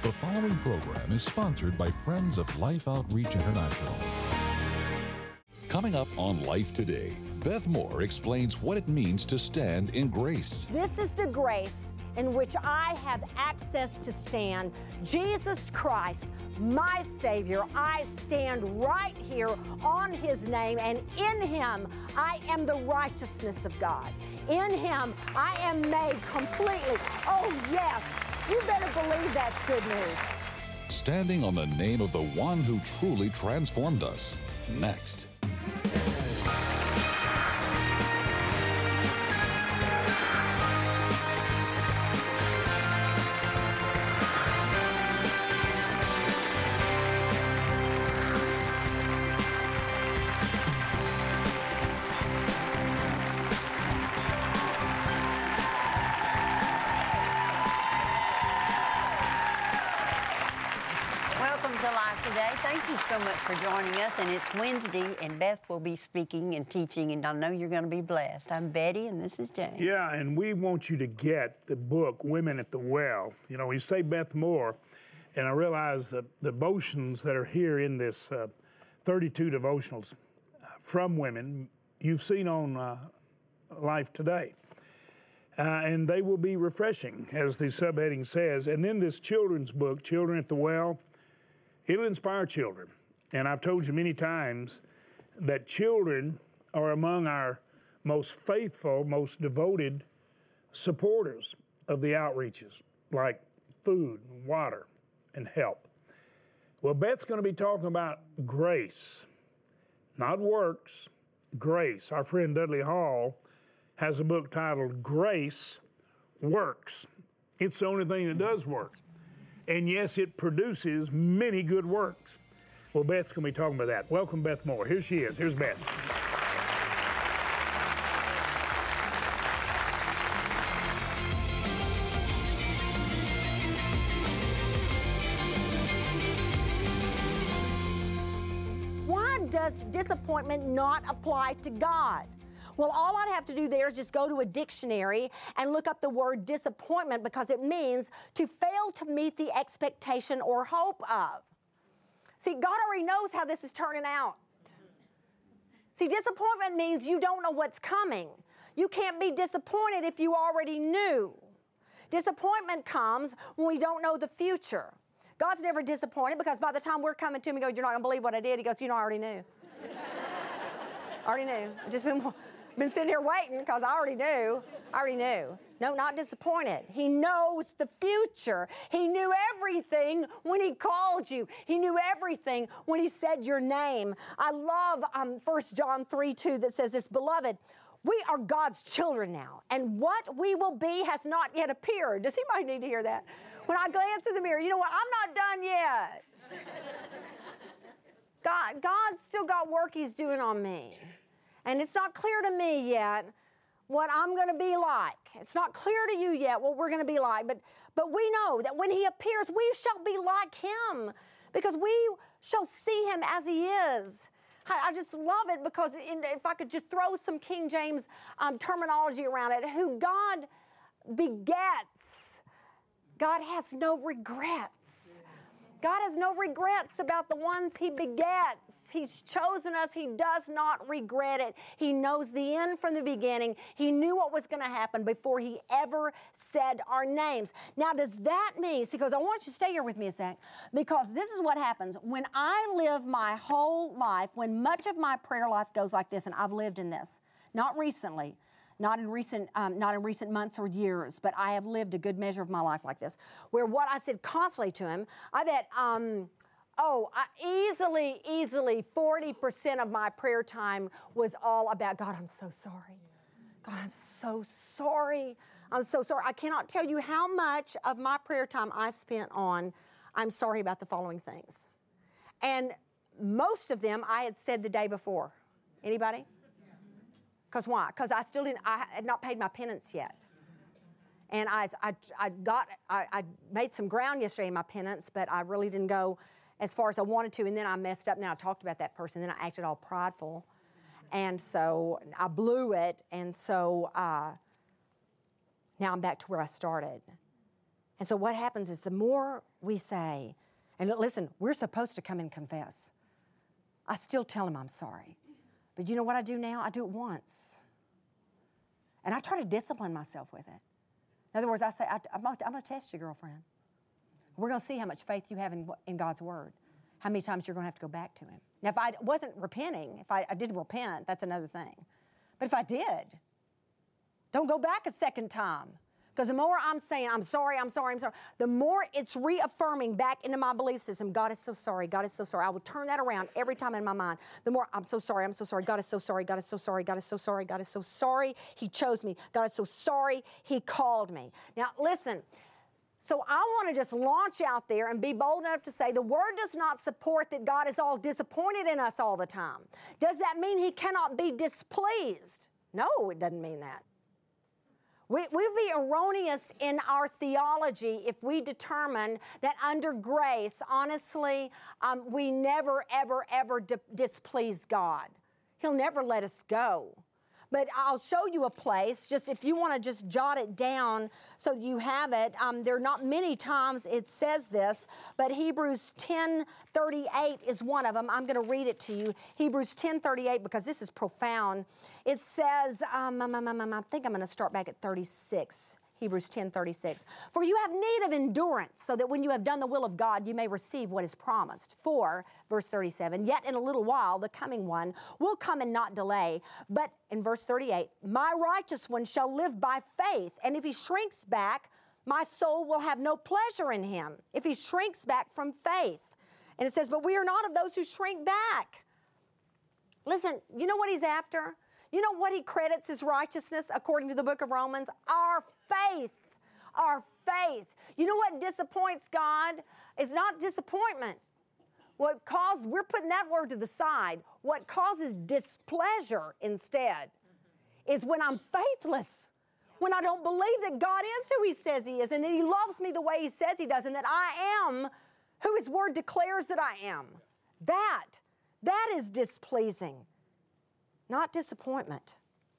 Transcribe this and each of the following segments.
The following program is sponsored by Friends of Life Outreach International. Coming up on Life Today, Beth Moore explains what it means to stand in grace. This is the grace in which I have access to stand. Jesus Christ, my Savior, I stand right here on His name, and in Him I am the righteousness of God. In Him I am made completely. Oh yes, you better believe that's good news. Standing on the name of the one who truly transformed us. Next. Thank you so much for joining us, and it's Wednesday, and Beth will be speaking and teaching, and I know you're going to be blessed. I'm Betty, and this is Jane. Yeah, and we want you to get the book, Women at the Well. You know, you say Beth Moore, and I realize the devotions that are here in this 32 devotionals from women, you've seen on Life Today. And they will be refreshing, as the subheading says. And then this children's book, Children at the Well, it'll inspire children. And I've told you many times that children are among our most faithful, most devoted supporters of the outreaches, like food, water, and help. Well, Beth's going to be talking about grace, not works, grace. Our friend Dudley Hall has a book titled Grace Works. It's the only thing that does work. And yes, it produces many good works. Well, Beth's going to be talking about that. Welcome, Beth Moore. Here she is. Here's Beth. Why does disappointment not apply to God? Well, all I'd have to do there is just go to a dictionary and look up the word disappointment, because it means to fail to meet the expectation or hope of. See, God already knows how this is turning out. See, disappointment means you don't know what's coming. You can't be disappointed if you already knew. Disappointment comes when we don't know the future. God's never disappointed, because by the time we're coming to Him, we go, "You're not going to believe what I did." He goes, "You know, I already knew." I already knew. I've just been sitting here waiting because I already knew. No, not disappointed. He knows the future. He knew everything when He called you. He knew everything when He said your name. I love 1 John 3:2 that says this, "Beloved, we are God's children now, and what we will be has not yet appeared." Does anybody need to hear that? When I glance in the mirror, you know what? I'm not done yet. God's still got work He's doing on me. And it's not clear to me yet what I'm going to be like. It's not clear to you yet what we're going to be like. But we know that when He appears, we shall be like Him, because we shall see Him as He is. I just love it, because if I could just throw some King James terminology around it, who God begets, God has no regrets. God has no regrets about the ones He begets. He's chosen us. He does not regret it. He knows the end from the beginning. He knew what was going to happen before He ever said our names. Now, does that mean, because I want you to stay here with me a sec, because this is what happens. When I live my whole life, when much of my prayer life goes like this, and I've lived in this, not recently, not in recent months or years, but I have lived a good measure of my life like this, where what I said constantly to Him, I bet, easily 40% of my prayer time was all about, "God, I'm so sorry. God, I'm so sorry. I'm so sorry." I cannot tell you how much of my prayer time I spent on, "I'm sorry about the following things." And most of them I had said the day before. Anybody? Because why? Because I had not paid my penance yet. And I made some ground yesterday in my penance, but I really didn't go as far as I wanted to. And then I messed up, and then I talked about that person, and then I acted all prideful. And so I blew it. And so now I'm back to where I started. And so what happens is the more we say, and listen, we're supposed to come and confess. I still tell him I'm sorry. But you know what I do now? I do it once. And I try to discipline myself with it. In other words, I say, I'm going to test you, girlfriend. We're going to see how much faith you have in God's word. How many times you're going to have to go back to him. Now, if I wasn't repenting, if I didn't repent, that's another thing. But if I did, don't go back a second time. Because the more I'm saying, I'm sorry, the more it's reaffirming back into my belief system, God is so sorry, God is so sorry. I will turn that around every time in my mind. The more, I'm so sorry, God is so sorry, God is so sorry, God is so sorry, God is so sorry, he chose me. God is so sorry, he called me. Now, listen, so I want to just launch out there and be bold enough to say the word does not support that God is all disappointed in us all the time. Does that mean he cannot be displeased? No, it doesn't mean that. We'd be erroneous in our theology if we determine that under grace, honestly, we never, ever, ever displease God. He'll never let us go. But I'll show you a place, just if you want to just jot it down so you have it. There are not many times it says this, but Hebrews 10:38 is one of them. I'm going to read it to you. Hebrews 10:38, because this is profound. It says, I think I'm going to start back at 36. Hebrews 10:36. For you have need of endurance, so that when you have done the will of God, you may receive what is promised. For, verse 37, yet in a little while, the coming one will come and not delay. But in verse 38, my righteous one shall live by faith. And if he shrinks back, my soul will have no pleasure in him. If he shrinks back from faith. And it says, but we are not of those who shrink back. Listen, you know what he's after? You know what he credits as righteousness according to the book of Romans? Our faith. Our faith. You know what disappoints God? It's not disappointment. We're putting that word to the side. What causes displeasure instead is when I'm faithless. When I don't believe that God is who he says he is and that he loves me the way he says he does and that I am who his word declares that I am. That is displeasing. Not disappointment.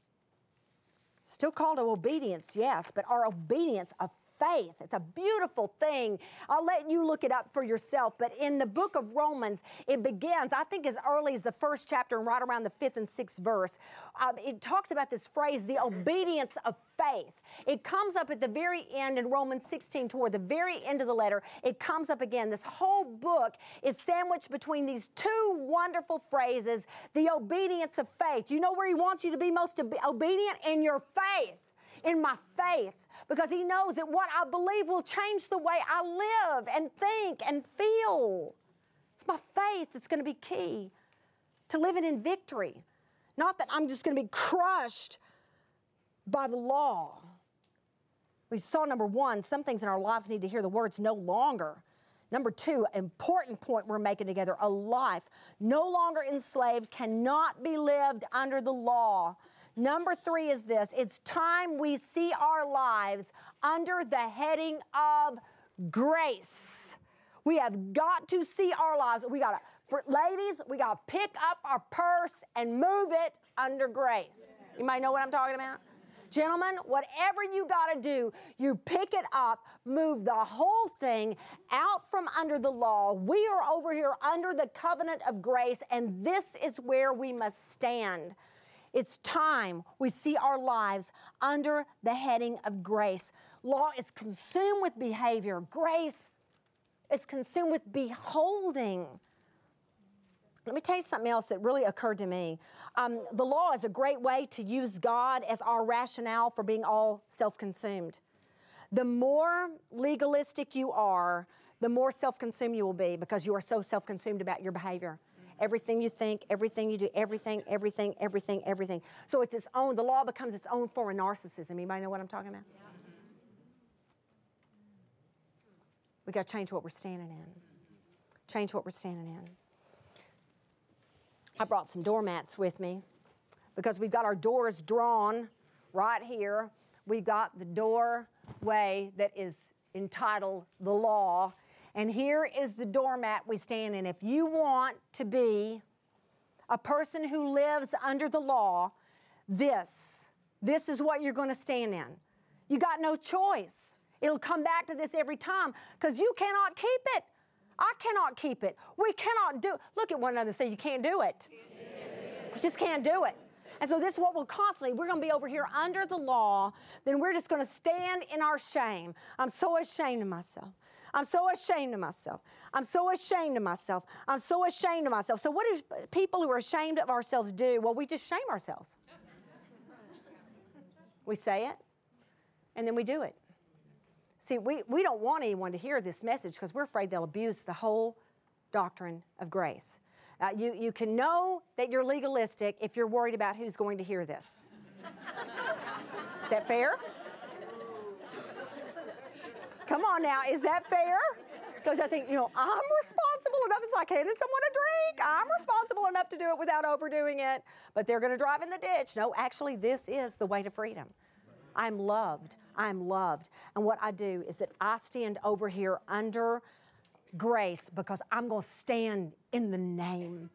Still called to obedience, yes, but our obedience of faith. It's a beautiful thing. I'll let you look it up for yourself, but in the book of Romans, it begins, I think as early as the first chapter and right around the 5th and 6th verse. It talks about this phrase, the obedience of faith. It comes up at the very end in Romans 16 toward the very end of the letter. It comes up again. This whole book is sandwiched between these two wonderful phrases, the obedience of faith. You know where he wants you to be most obedient? In your faith. In my faith, because he knows that what I believe will change the way I live and think and feel. It's my faith that's going to be key to living in victory. Not that I'm just going to be crushed by the law. We saw number one, some things in our lives need to hear the words no longer. Number two, important point we're making together, a life no longer enslaved cannot be lived under the law. Number three is this. It's time we see our lives under the heading of grace. We have got to see our lives. Ladies, we got to pick up our purse and move it under grace. You might know what I'm talking about. Gentlemen, whatever you got to do, you pick it up, move the whole thing out from under the law. We are over here under the covenant of grace, and this is where we must stand. It's time we see our lives under the heading of grace. Law is consumed with behavior. Grace is consumed with beholding. Let me tell you something else that really occurred to me. The law is a great way to use God as our rationale for being all self-consumed. The more legalistic you are, the more self-consumed you will be because you are so self-consumed about your behavior. Everything you think, everything you do, everything. So it's its own, the law becomes its own form of narcissism. Anybody know what I'm talking about? Yeah. We got to change what we're standing in. Change what we're standing in. I brought some doormats with me because we've got our doors drawn right here. We've got the doorway that is entitled the law. And here is the doormat we stand in. If you want to be a person who lives under the law, this is what you're going to stand in. You got no choice. It'll come back to this every time because you cannot keep it. I cannot keep it. We cannot do it. Look at one another and say, you can't do it. You just can't do it. And so this is what we're going to be over here under the law, then we're just going to stand in our shame. I'm so ashamed of myself. I'm so ashamed of myself. I'm so ashamed of myself. I'm so ashamed of myself. So what do people who are ashamed of ourselves do? Well, we just shame ourselves. We say it, and then we do it. See, we don't want anyone to hear this message because we're afraid they'll abuse the whole doctrine of grace. You can know that you're legalistic if you're worried about who's going to hear this. Is that fair? Come on now, is that fair? Because I think, I'm responsible enough as I can and someone a drink. I'm responsible enough to do it without overdoing it. But they're going to drive in the ditch. No, actually, this is the way to freedom. I'm loved. I'm loved. And what I do is that I stand over here under grace because I'm going to stand in the name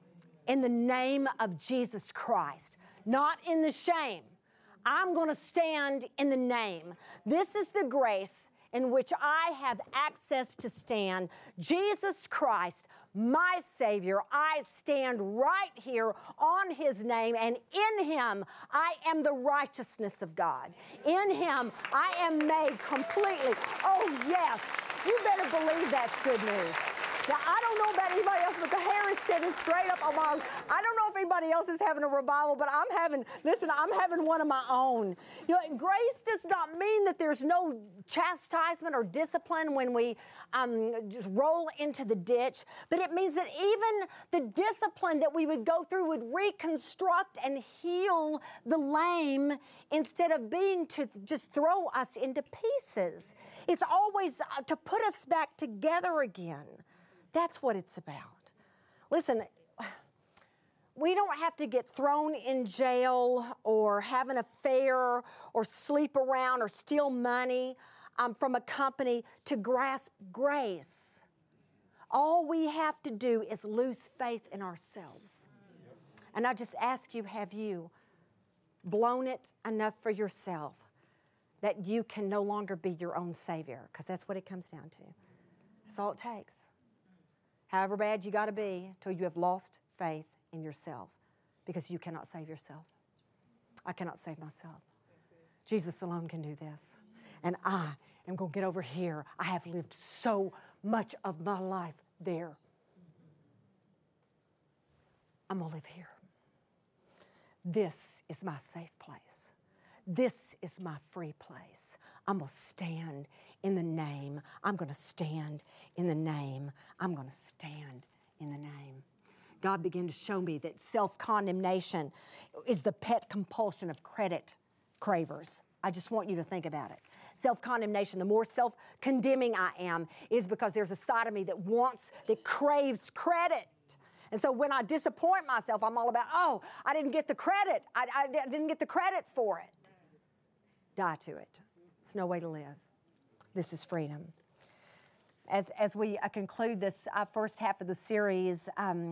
of Jesus Christ, not in the shame. I'm going to stand in the name. This is the grace in which I have access to stand. Jesus Christ, my Savior, I stand right here on His name, and in Him I am the righteousness of God. In Him I am made completely. Oh yes, you better believe that's good news. Now, I don't know about anybody else, but the hair is standing straight up on my... I don't know if anybody else is having a revival, but I'm having one of my own. Grace does not mean that there's no chastisement or discipline when we just roll into the ditch, but it means that even the discipline that we would go through would reconstruct and heal the lame instead of being to just throw us into pieces. It's always to put us back together again. That's what it's about. Listen, we don't have to get thrown in jail or have an affair or sleep around or steal money from a company to grasp grace. All we have to do is lose faith in ourselves. And I just ask you, have you blown it enough for yourself that you can no longer be your own Savior? Because that's what it comes down to. That's all it takes. However bad you got to be till you have lost faith in yourself, because you cannot save yourself. I cannot save myself. Jesus alone can do this. And I am going to get over here. I have lived so much of my life there. I'm going to live here. This is my safe place. This is my free place. I'm going to stand in the name. I'm going to stand in the name. I'm going to stand in the name. God began to show me that self-condemnation is the pet compulsion of credit cravers. I just want you to think about it. Self-condemnation, the more self-condemning I am, is because there's a side of me that craves credit. And so when I disappoint myself, I'm all about, I didn't get the credit. I didn't get the credit for it. Die to it. It's no way to live. This is freedom. As we conclude this first half of the series,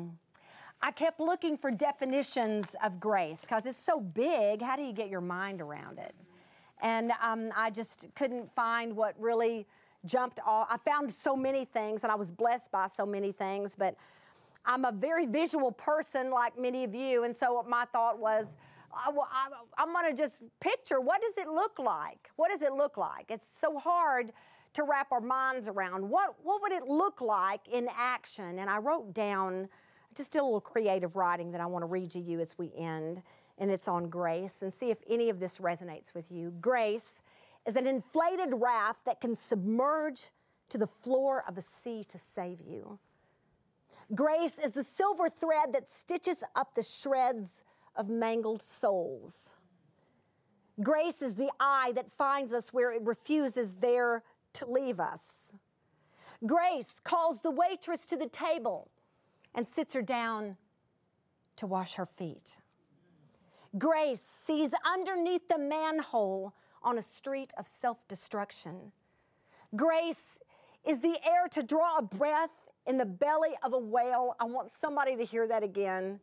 I kept looking for definitions of grace because it's so big. How do you get your mind around it? And I just couldn't find what really jumped off. I found so many things, and I was blessed by so many things, but I'm a very visual person like many of you, and so my thought was, I'm going to just picture, what does it look like? What does it look like? It's so hard to wrap our minds around. What would it look like in action? And I wrote down just a little creative writing that I want to read to you as we end, and it's on grace, and see if any of this resonates with you. Grace is an inflated raft that can submerge to the floor of a sea to save you. Grace is the silver thread that stitches up the shreds of mangled souls. Grace is the eye that finds us where it refuses there to leave us. Grace calls the waitress to the table and sits her down to wash her feet. Grace sees underneath the manhole on a street of self-destruction. Grace is the air to draw a breath in the belly of a whale. I want somebody to hear that again.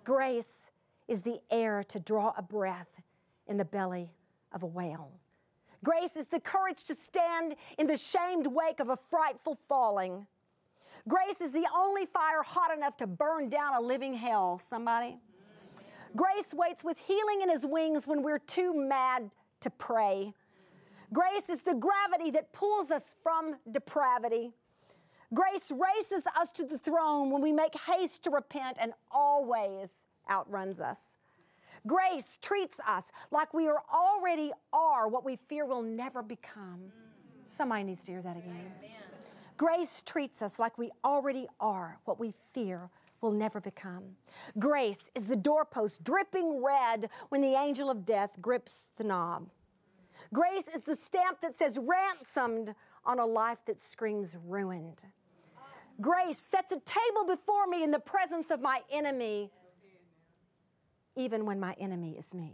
Grace is the air to draw a breath in the belly of a whale. Grace is the courage to stand in the shamed wake of a frightful falling. Grace is the only fire hot enough to burn down a living hell. Somebody? Grace waits with healing in his wings when we're too mad to pray. Grace is the gravity that pulls us from depravity. Grace races us to the throne when we make haste to repent and always outruns us. Grace treats us like we already are what we fear will never become. Somebody needs to hear that again. Grace treats us like we already are what we fear will never become. Grace is the doorpost dripping red when the angel of death grips the knob. Grace is the stamp that says ransomed on a life that screams ruined. Grace sets a table before me in the presence of my enemy, even when my enemy is me.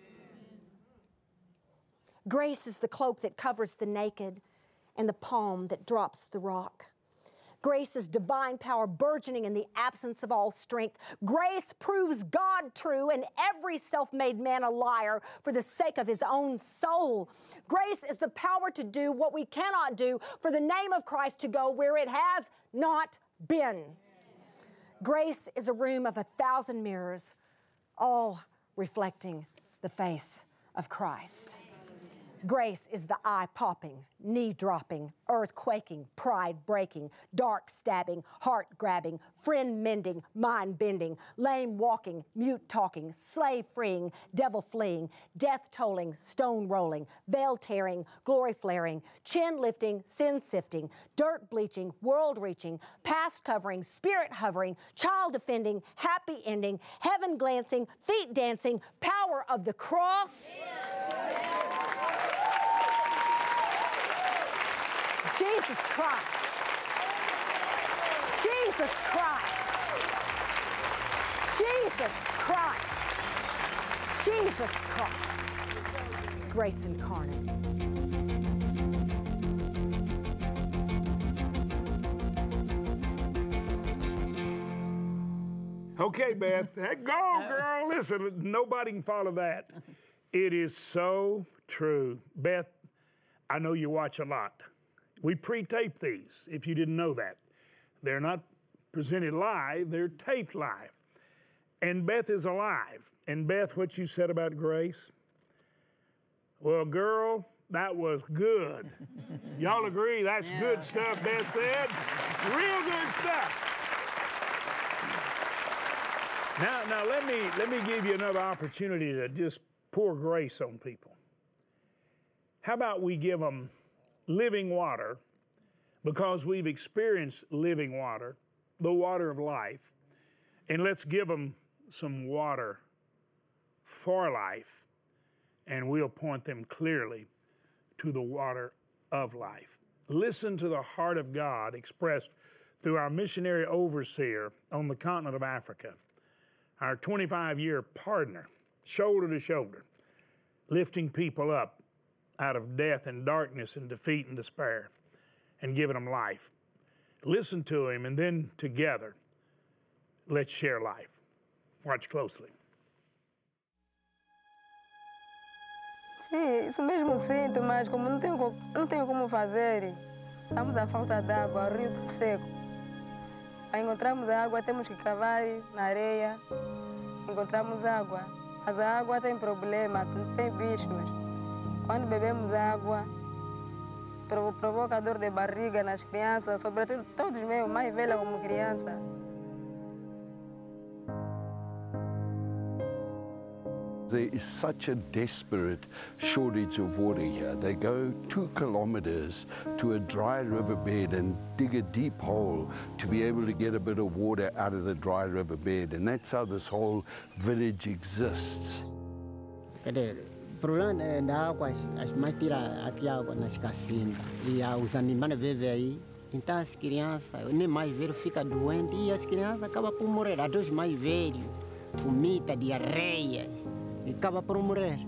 Grace is the cloak that covers the naked and the palm that drops the rock. Grace is divine power burgeoning in the absence of all strength. Grace proves God true and every self-made man a liar for the sake of his own soul. Grace is the power to do what we cannot do for the name of Christ, to go where it has not been. Grace is a room of 1,000 mirrors, all reflecting the face of Christ. Grace is the eye-popping, knee-dropping, earth-quaking, pride-breaking, dark-stabbing, heart-grabbing, friend-mending, mind-bending, lame-walking, mute-talking, slave-freeing, devil-fleeing, death-tolling, stone-rolling, veil-tearing, glory-flaring, chin-lifting, sin-sifting, dirt-bleaching, world-reaching, past-covering, spirit-hovering, child-defending, happy-ending, heaven-glancing, feet-dancing, power of the cross. Jesus Christ. Jesus Christ. Jesus Christ. Jesus Christ. Grace incarnate. Okay, Beth. Go, girl. Listen, nobody can follow that. It is so true. Beth, I know you watch a lot. We pre-tape these, if you didn't know that. They're not presented live, they're taped live. And Beth is alive. And Beth, what you said about grace? Well, girl, that was good. Y'all agree? That's good stuff, Beth said. Real good stuff. Now let me give you another opportunity to just pour grace on people. How about we give them living water, because we've experienced living water, the water of life, and let's give them some water for life, and we'll point them clearly to the water of life. Listen to the heart of God expressed through our missionary overseer on the continent of Africa, our 25-year partner, shoulder to shoulder, lifting people up out of death and darkness and defeat and despair, and giving them life. Listen to him, and then together, let's share life. Watch closely. Sim, isso mesmo sinto, mas como não tenho como fazer, estamos à falta d'água, o rio está seco. Aí encontramos a água, temos que cavar na areia, encontramos água. Mas a água tem problema, tem bichos. Quando bebemos água, provoca dor de barriga nas crianças, sobretudo todos mesmo, mais velha como criança. There is such a desperate shortage of water here. They go 2 kilometers to a dry riverbed and dig a deep hole to be able to get a bit of water out of the dry riverbed, and that's how this whole village exists. O problema da água, as mães tiram aqui água nas casinhas e os animais vivem aí. Então as crianças, nem mais velho fica doente e as crianças acabam por morrer. Até os mais velhos, vomita, diarreia, e acaba por morrer.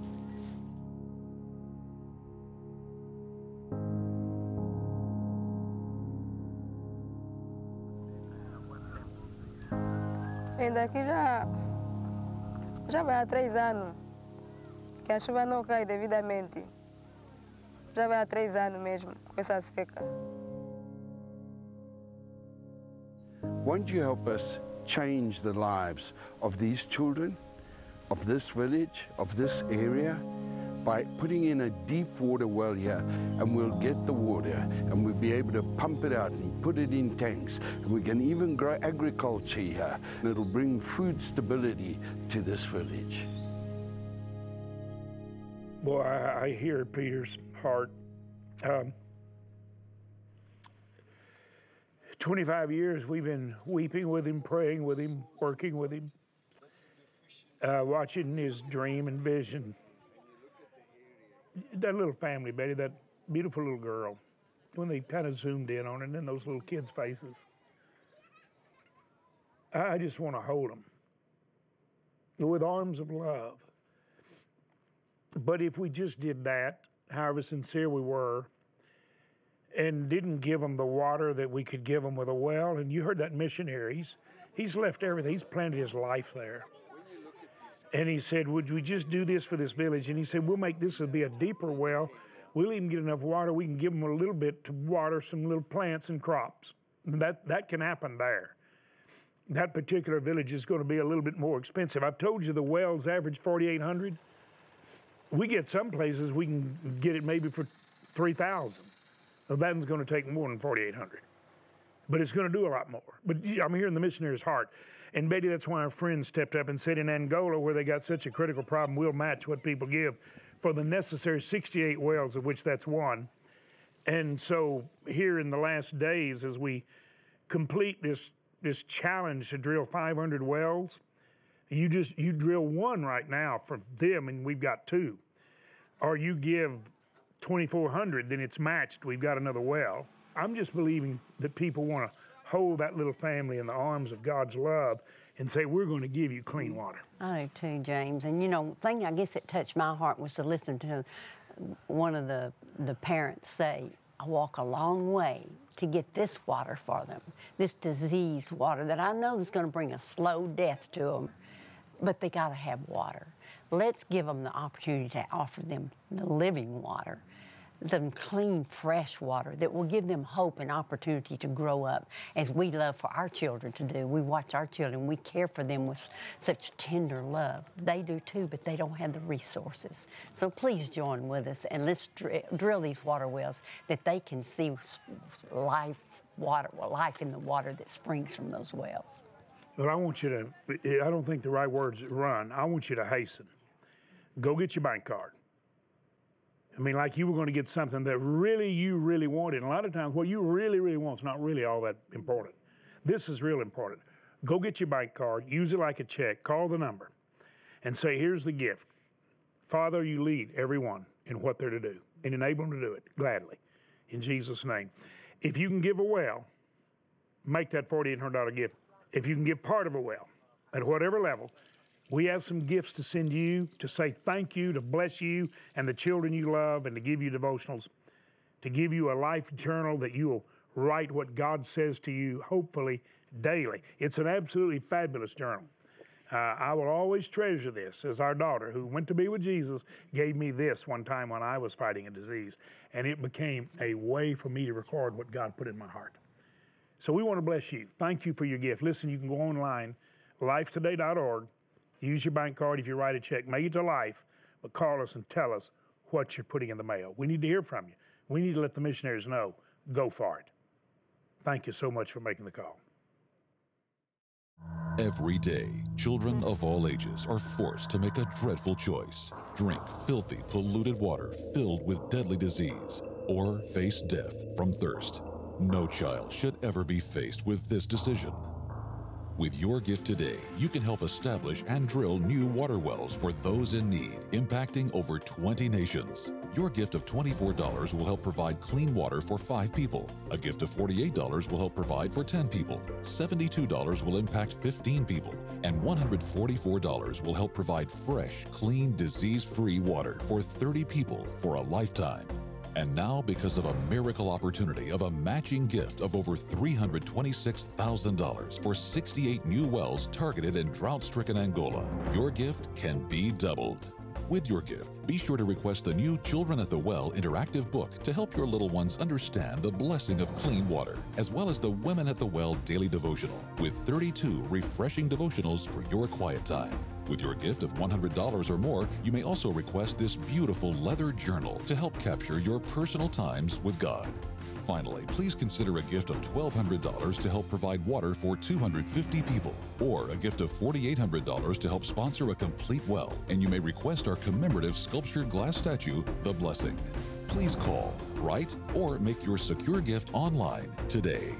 Ainda aqui já vai há 3 anos que a chuva não cai devidamente. Já vai há 3 anos mesmo com essa seca. Won't you help us change the lives of these children, of this village, of this area, by putting in a deep water well here, and we'll get the water and we'll be able to pump it out and put it in tanks, and we can even grow agriculture here, and it'll bring food stability to this village. Boy, I hear Peter's heart. 25 years we've been weeping with him, praying with him, working with him, watching his dream and vision. That little family, Betty, that beautiful little girl, when they kind of zoomed in on it, and then those little kids' faces, I just want to hold them with arms of love. But if we just did that, however sincere we were, and didn't give them the water that we could give them with a well, and you heard that missionary, he's left everything, he's planted his life there. And he said, would we just do this for this village? And he said, we'll make this be a deeper well. We'll even get enough water, we can give them a little bit to water some little plants and crops. That can happen there. That particular village is going to be a little bit more expensive. I've told you the wells average $4,800. We get some places we can get it maybe for $3,000. So that's going to take more than $4,800. But it's going to do a lot more. But I'm hearing the missionary's heart. And Betty, that's why our friends stepped up and said in Angola, where they got such a critical problem, we'll match what people give for the necessary 68 wells, of which that's one. And so here in the last days, as we complete this challenge to drill 500 wells, you drill one right now for them, and we've got 2. Or you give 2,400, then it's matched, we've got another well. I'm just believing that people want to hold that little family in the arms of God's love and say, we're going to give you clean water. I do too, James. And you know, the thing I guess that touched my heart was to listen to one of the parents say, I walk a long way to get this water for them, this diseased water that I know is going to bring a slow death to them, but they got to have water. Let's give them the opportunity to offer them the living water, the clean, fresh water that will give them hope and opportunity to grow up as we love for our children to do. We watch our children, we care for them with such tender love. They do too, but they don't have the resources. So please join with us and let's drill these water wells that they can see life in the water that springs from those wells. Well, I want you to, I don't think the right word's run. I want you to hasten. Go get your bank card. I mean, like you were going to get something that you really wanted. And a lot of times what you really, really want is not really all that important. This is real important. Go get your bank card, use it like a check, call the number, and say, here's the gift. Father, you lead everyone in what they're to do and enable them to do it gladly in Jesus' name. If you can give a well, make that $4,800 gift. If you can give part of a well at whatever level, we have some gifts to send you to say thank you, to bless you and the children you love, and to give you devotionals, to give you a life journal that you will write what God says to you, hopefully daily. It's an absolutely fabulous journal. I will always treasure this, as our daughter, who went to be with Jesus, gave me this one time when I was fighting a disease, and it became a way for me to record what God put in my heart. So we want to bless you. Thank you for your gift. Listen, you can go online, lifetoday.org. Use your bank card if you write a check. Make it to Life, but call us and tell us what you're putting in the mail. We need to hear from you. We need to let the missionaries know. Go for it. Thank you so much for making the call. Every day, children of all ages are forced to make a dreadful choice. Drink filthy, polluted water filled with deadly disease, or face death from thirst. No child should ever be faced with this decision. With your gift today, you can help establish and drill new water wells for those in need, impacting over 20 nations. Your gift of $24 will help provide clean water for 5 people. A gift of $48 will help provide for 10 people. $72 will impact 15 people. And $144 will help provide fresh, clean, disease-free water for 30 people for a lifetime. And now, because of a miracle opportunity of a matching gift of over $326,000 for 68 new wells targeted in drought-stricken Angola, your gift can be doubled. With your gift, be sure to request the new Children at the Well interactive book to help your little ones understand the blessing of clean water, as well as the Women at the Well daily devotional, with 32 refreshing devotionals for your quiet time. With your gift of $100 or more, you may also request this beautiful leather journal to help capture your personal times with God. Finally, please consider a gift of $1,200 to help provide water for 250 people, or a gift of $4,800 to help sponsor a complete well, and you may request our commemorative sculptured glass statue, The Blessing. Please call, write, or make your secure gift online today.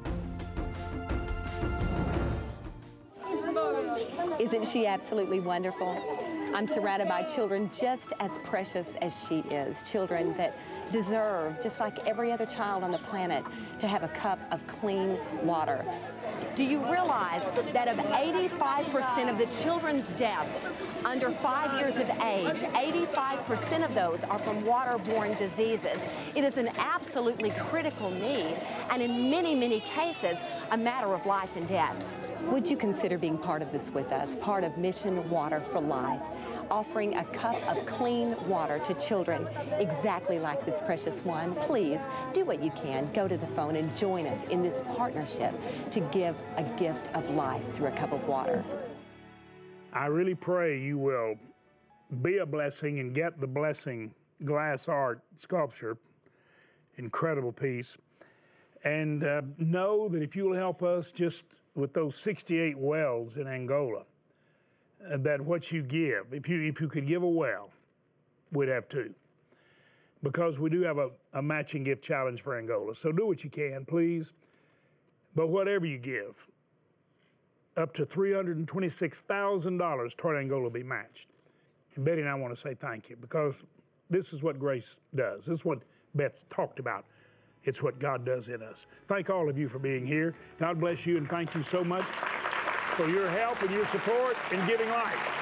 Isn't she absolutely wonderful? I'm surrounded by children just as precious as she is, children that deserve, just like every other child on the planet, to have a cup of clean water. Do you realize that of 85% of the children's deaths under 5 years of age, 85% of those are from waterborne diseases? It is an absolutely critical need, and in many, many cases, a matter of life and death. Would you consider being part of this with us, part of Mission Water for Life, offering a cup of clean water to children exactly like this precious one? Please do what you can. Go to the phone and join us in this partnership to give a gift of life through a cup of water. I really pray you will be a blessing and get the blessing glass art sculpture. Incredible piece. And know that if you'll help us just with those 68 wells in Angola, that what you give, if you could give a well, we'd have two. Because we do have a matching gift challenge for Angola. So do what you can, please. But whatever you give, up to $326,000 toward Angola will be matched. And Betty and I want to say thank you, because this is what grace does. This is what Beth talked about. It's what God does in us. Thank all of you for being here. God bless you, and thank you so much for your help and your support in giving life.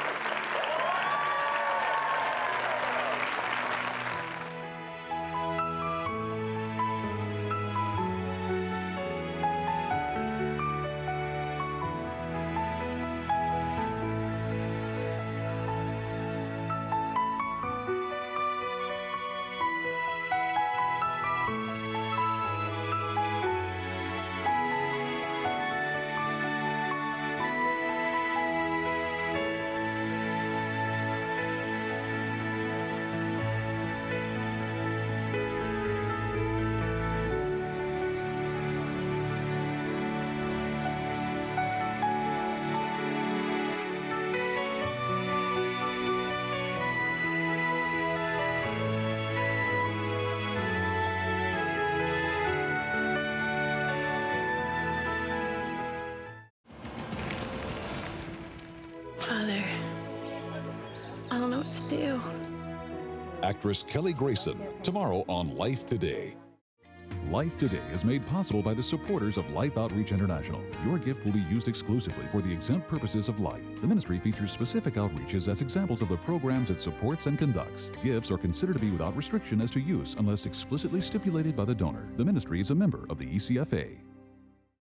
Father, I don't know what to do. Actress Kelly Grayson, tomorrow on Life Today. Life Today is made possible by the supporters of Life Outreach International. Your gift will be used exclusively for the exempt purposes of life. The ministry features specific outreaches as examples of the programs it supports and conducts. Gifts are considered to be without restriction as to use unless explicitly stipulated by the donor. The ministry is a member of the ECFA.